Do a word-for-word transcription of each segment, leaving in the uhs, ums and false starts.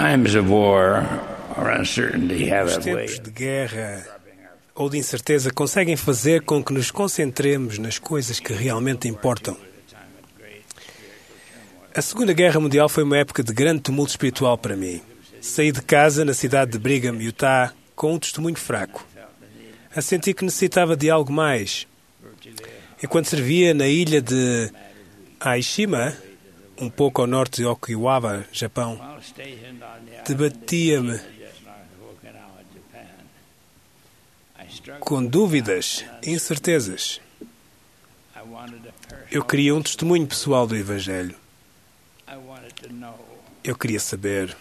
times of war or uncertainty have Os a way tempos de guerra ou de incerteza conseguem fazer com que nos concentremos nas coisas que realmente importam. A Segunda Guerra Mundial foi uma época de grande tumulto espiritual para mim. Saí de casa na cidade de Brigham, Utah, com um testemunho fraco. A sentir que necessitava de algo mais. Enquanto servia na ilha de Aishima, um pouco ao norte de Okinawa, Japão, debatia-me com dúvidas e incertezas. Eu queria um testemunho pessoal do Evangelho. Eu queria saber.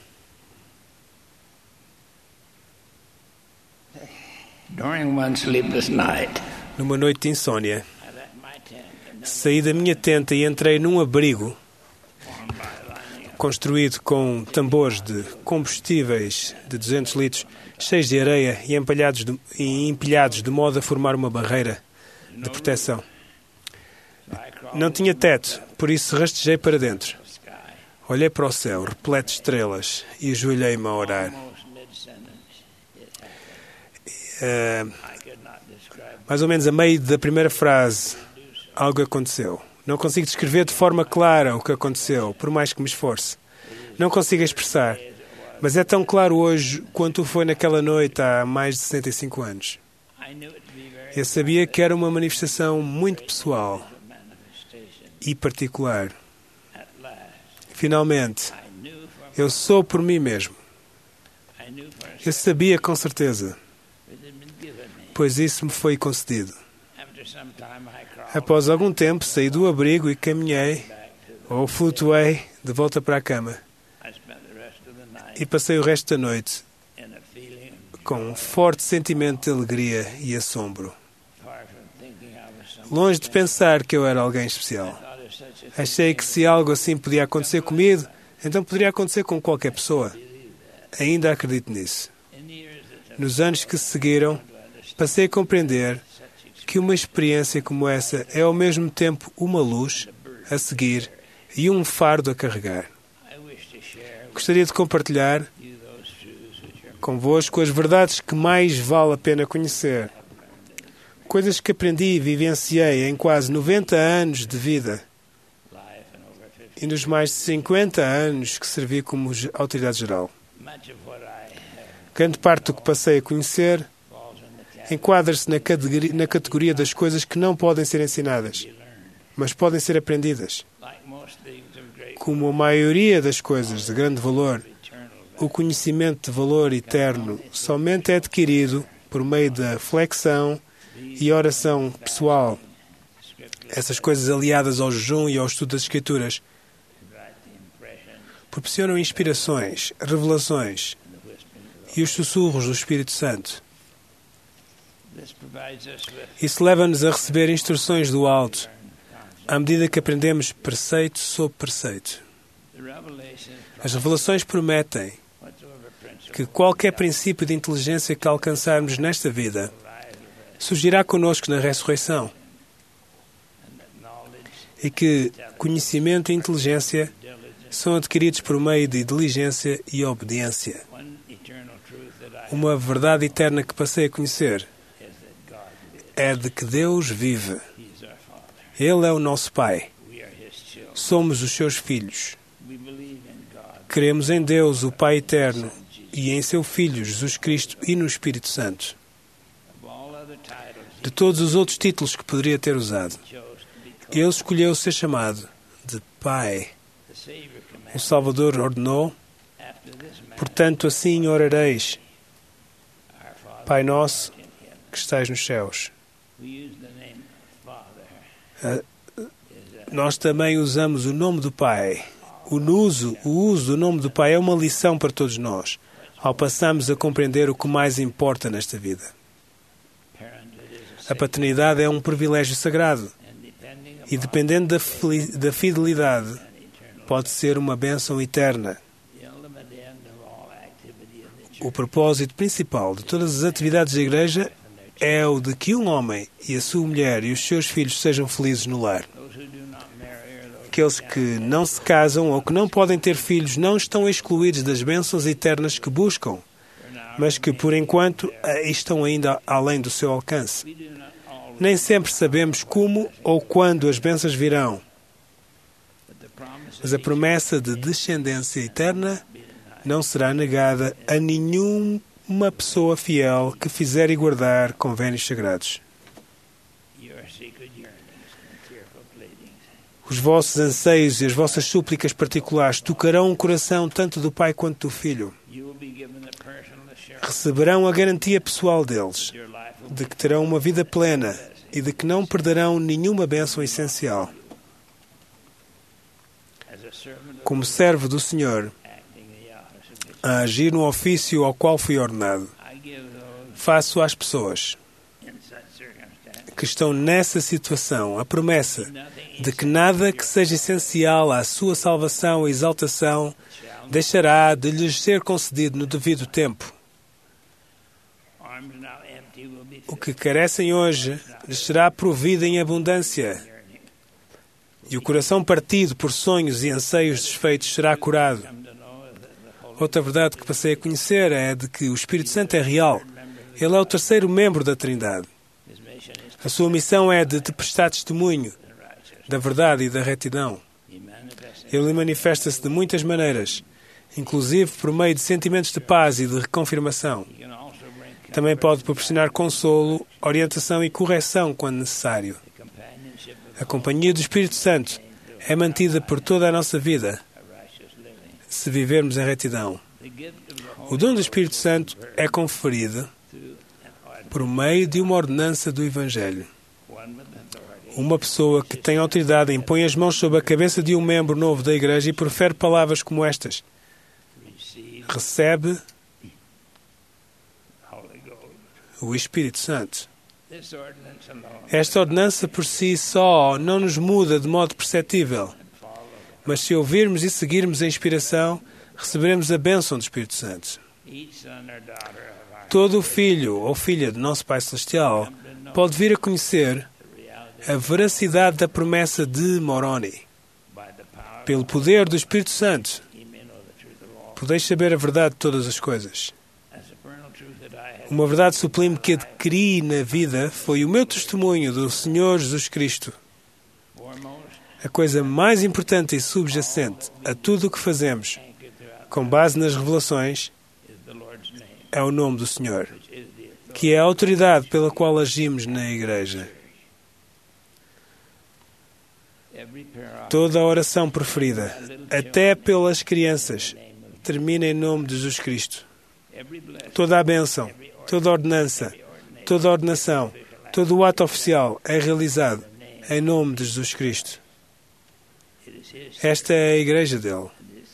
During one sleepless night, Numa noite de insônia, saí da minha tenta e entrei num abrigo construído com tambores de combustíveis de duzentos litros, cheios de areia e empilhados de, e empilhados de modo a formar uma barreira de proteção. Não tinha teto, por isso rastejei para dentro. Olhei para o céu, repleto de estrelas, e ajoelhei-me a orar. Uh, mais ou menos a meio da primeira frase, algo aconteceu. Não consigo descrever de forma clara o que aconteceu, por mais que me esforce. Não consigo expressar, mas é tão claro hoje quanto foi naquela noite há mais de sessenta e cinco anos. Eu sabia que era uma manifestação muito pessoal e particular. Finalmente, eu sou por mim mesmo. Eu sabia com certeza, pois isso me foi concedido. Após algum tempo, saí do abrigo e caminhei, ou flutuei, de volta para a cama. E passei o resto da noite com um forte sentimento de alegria e assombro. Longe de pensar que eu era alguém especial. Achei que se algo assim podia acontecer comigo, então poderia acontecer com qualquer pessoa. Ainda acredito nisso. Nos anos que se seguiram, passei a compreender que uma experiência como essa é ao mesmo tempo uma luz a seguir e um fardo a carregar. Gostaria de compartilhar convosco as verdades que mais vale a pena conhecer. Coisas que aprendi e vivenciei em quase noventa anos de vida e nos mais de cinquenta anos que servi como autoridade geral. Grande parte do que passei a conhecer enquadra-se na categoria, na categoria das coisas que não podem ser ensinadas, mas podem ser aprendidas. Como a maioria das coisas de grande valor, o conhecimento de valor eterno somente é adquirido por meio da flexão e oração pessoal. Essas coisas aliadas ao jejum e ao estudo das Escrituras proporcionam inspirações, revelações e os sussurros do Espírito Santo. Isso leva-nos a receber instruções do alto, à medida que aprendemos preceito sobre preceito. As revelações prometem que qualquer princípio de inteligência que alcançarmos nesta vida surgirá conosco na ressurreição e que conhecimento e inteligência são adquiridos por meio de diligência e obediência. Uma verdade eterna que passei a conhecer é de que Deus vive. Ele é o nosso Pai. Somos os seus filhos. Cremos em Deus, o Pai eterno, e em seu Filho, Jesus Cristo, e no Espírito Santo. De todos os outros títulos que poderia ter usado, ele escolheu ser chamado de Pai. O Salvador ordenou: portanto, assim orareis: Pai nosso, que estais nos céus. Uh, nós também usamos o nome do Pai. O uso, o uso do nome do Pai é uma lição para todos nós, ao passarmos a compreender o que mais importa nesta vida. A paternidade é um privilégio sagrado e, dependendo da, da fidelidade, pode ser uma bênção eterna. O propósito principal de todas as atividades da Igreja é o de que um homem e a sua mulher e os seus filhos sejam felizes no lar. aqueles que não se casam ou que não podem ter filhos não estão excluídos das bênçãos eternas que buscam, mas que, por enquanto, estão ainda além do seu alcance. Nem sempre sabemos como ou quando as bênçãos virão, mas a promessa de descendência eterna não será negada a nenhuma pessoa fiel que fizer e guardar convênios sagrados. Os vossos anseios e as vossas súplicas particulares tocarão o coração tanto do pai quanto do filho. Receberão a garantia pessoal deles, de que terão uma vida plena e de que não perderão nenhuma bênção essencial. Como servo do Senhor, a agir no ofício ao qual fui ordenado, faço às pessoas que estão nessa situação a promessa de que nada que seja essencial à sua salvação e exaltação deixará de lhes ser concedido no devido tempo. O que carecem hoje lhes será provido em abundância, e o coração partido por sonhos e anseios desfeitos será curado. Outra verdade que passei a conhecer é de que o Espírito Santo é real. Ele é o terceiro membro da Trindade. A sua missão é de te prestar testemunho da verdade e da retidão. Ele manifesta-se de muitas maneiras, inclusive por meio de sentimentos de paz e de reconfirmação. Também pode proporcionar consolo, orientação e correção quando necessário. A companhia do Espírito Santo é mantida por toda a nossa vida, se vivermos em retidão. O dom do Espírito Santo é conferido por meio de uma ordenança do Evangelho. Uma pessoa que tem autoridade impõe as mãos sobre a cabeça de um membro novo da Igreja e profere palavras como estas: recebe o Espírito Santo. Esta ordenança por si só não nos muda de modo perceptível, mas se ouvirmos e seguirmos a inspiração, receberemos a bênção do Espírito Santo. Todo filho ou filha do nosso Pai Celestial pode vir a conhecer a veracidade da promessa de Moroni. Pelo poder do Espírito Santo, podeis saber a verdade de todas as coisas. Uma verdade sublime que adquiri na vida foi o meu testemunho do Senhor Jesus Cristo. A coisa mais importante e subjacente a tudo o que fazemos, com base nas revelações, é o nome do Senhor, que é a autoridade pela qual agimos na Igreja. Toda a oração preferida, até pelas crianças, termina em nome de Jesus Cristo. Toda a bênção, toda a ordenança, toda a ordenação, todo o ato oficial é realizado em nome de Jesus Cristo. Esta é a Igreja dele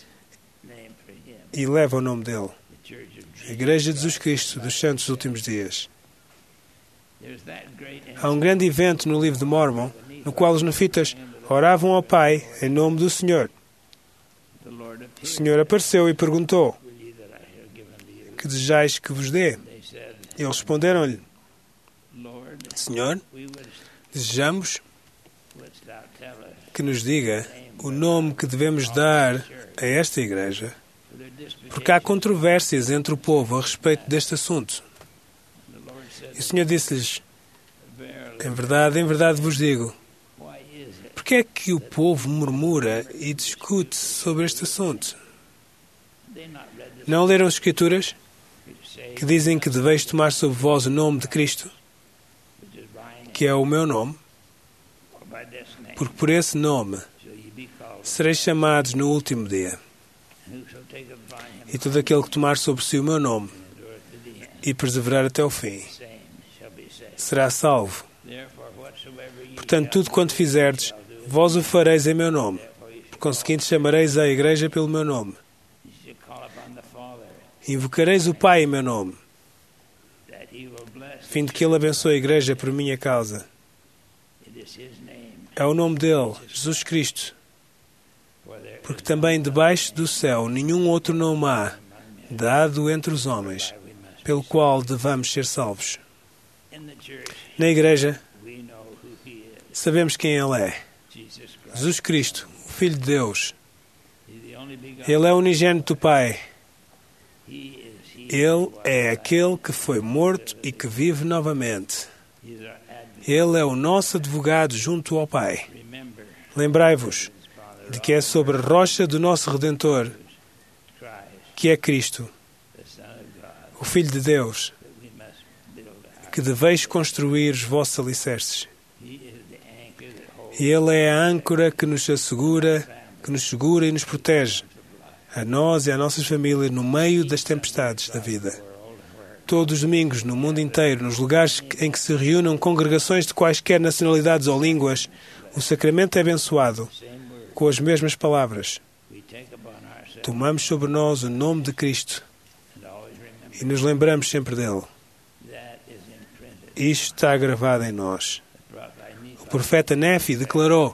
e leva o nome dele. A Igreja de Jesus Cristo dos Santos dos Últimos Dias. Há um grande evento no livro de Mórmon, no qual os nefitas oravam ao Pai em nome do Senhor. O Senhor apareceu e perguntou: que desejais que vos dê? E eles responderam-lhe: Senhor, desejamos que nos diga o nome que devemos dar a esta Igreja, porque há controvérsias entre o povo a respeito deste assunto. E o Senhor disse-lhes: em verdade, em verdade vos digo, porque é que o povo murmura e discute sobre este assunto? Não leram as Escrituras que dizem que deveis tomar sobre vós o nome de Cristo, que é o meu nome, porque por esse nome sereis chamados no último dia. E todo aquele que tomar sobre si o meu nome e perseverar até o fim será salvo. Portanto, tudo quanto fizerdes, vós o fareis em meu nome. Por conseguinte, chamareis a Igreja pelo meu nome. Invocareis o Pai em meu nome, fim de que Ele abençoe a Igreja por minha causa. É o nome dele, Jesus Cristo, porque também debaixo do céu nenhum outro nome há, dado entre os homens, pelo qual devamos ser salvos. Na Igreja, sabemos quem Ele é. Jesus Cristo, o Filho de Deus. Ele é unigênito do Pai. Ele é aquele que foi morto e que vive novamente. Ele é o nosso advogado junto ao Pai. Lembrai-vos de que é sobre a rocha do nosso Redentor, que é Cristo, o Filho de Deus, que deveis construir os vossos alicerces. Ele é a âncora que nos assegura, que nos segura e nos protege, a nós e às nossas famílias, no meio das tempestades da vida. Todos os domingos, no mundo inteiro, nos lugares em que se reúnam congregações de quaisquer nacionalidades ou línguas, o sacramento é abençoado com as mesmas palavras. Tomamos sobre nós o nome de Cristo e nos lembramos sempre dele. Isto está gravado em nós. O profeta Néfi declarou: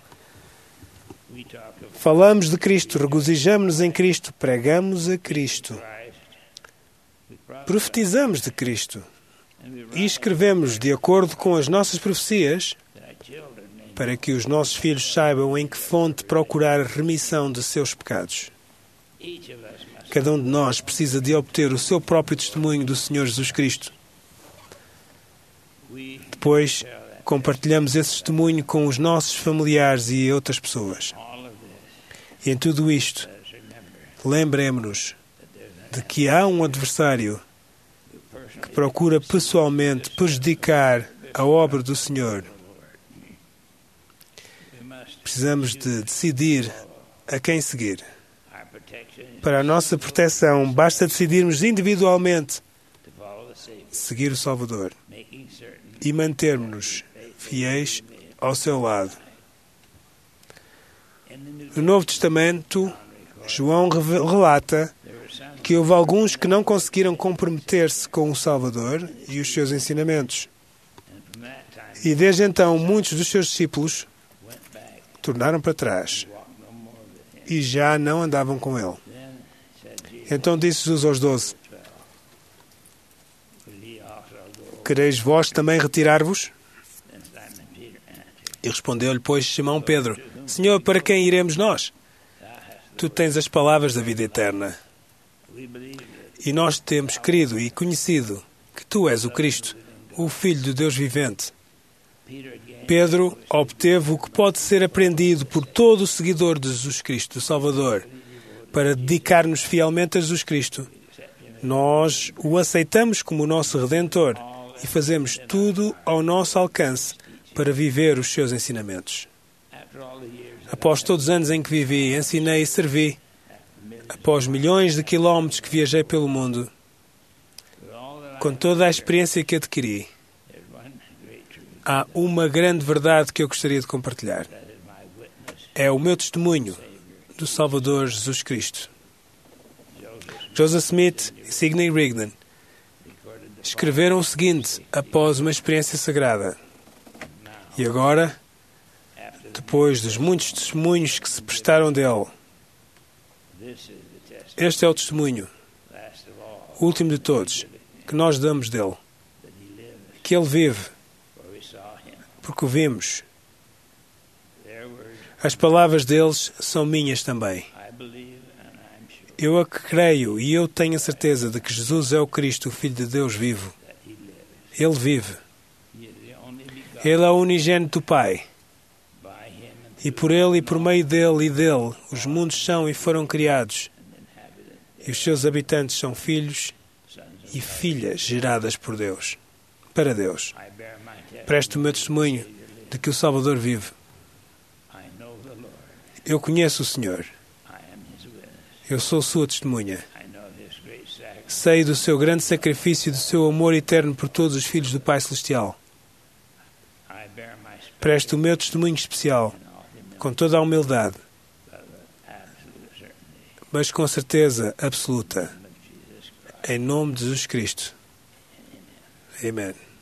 falamos de Cristo, regozijamos-nos em Cristo, pregamos a Cristo, profetizamos de Cristo e escrevemos de acordo com as nossas profecias, para que os nossos filhos saibam em que fonte procurar a remissão de seus pecados. Cada um de nós precisa de obter o seu próprio testemunho do Senhor Jesus Cristo. Depois, compartilhamos esse testemunho com os nossos familiares e outras pessoas. E em tudo isto, lembremos-nos de que há um adversário que procura pessoalmente prejudicar a obra do Senhor. Precisamos de decidir a quem seguir. Para a nossa proteção, basta decidirmos individualmente seguir o Salvador e mantermos-nos fiéis ao seu lado. No Novo Testamento, João relata que houve alguns que não conseguiram comprometer-se com o Salvador e os seus ensinamentos. E desde então, muitos dos seus discípulos tornaram para trás e já não andavam com ele. Então disse Jesus aos doze: quereis vós também retirar-vos? E respondeu-lhe, pois, Simão Pedro: Senhor, para quem iremos nós? Tu tens as palavras da vida eterna. E nós temos crido e conhecido que tu és o Cristo, o Filho de Deus vivente. Pedro obteve o que pode ser aprendido por todo o seguidor de Jesus Cristo, o Salvador, para dedicar-nos fielmente a Jesus Cristo. Nós o aceitamos como o nosso Redentor e fazemos tudo ao nosso alcance para viver os seus ensinamentos. Após todos os anos em que vivi, ensinei e servi, após milhões de quilómetros que viajei pelo mundo, com toda a experiência que adquiri, há uma grande verdade que eu gostaria de compartilhar. É o meu testemunho do Salvador Jesus Cristo. Joseph Smith e Sidney Rigdon escreveram o seguinte após uma experiência sagrada. E agora, depois dos muitos testemunhos que se prestaram dele, este é o testemunho, o último de todos, que nós damos dele. Que ele vive, porque o vimos. As palavras deles são minhas também. Eu a creio e eu tenho a certeza de que Jesus é o Cristo, o Filho de Deus vivo. Ele vive. Ele é o unigênito do Pai. E por Ele e por meio dEle e dEle, os mundos são e foram criados. E os seus habitantes são filhos e filhas geradas por Deus. Para Deus. Presto o meu testemunho de que o Salvador vive. Eu conheço o Senhor. Eu sou sua testemunha. Sei do seu grande sacrifício e do seu amor eterno por todos os filhos do Pai Celestial. Presto o meu testemunho especial, com toda a humildade, mas com certeza absoluta, em nome de Jesus Cristo. Amém.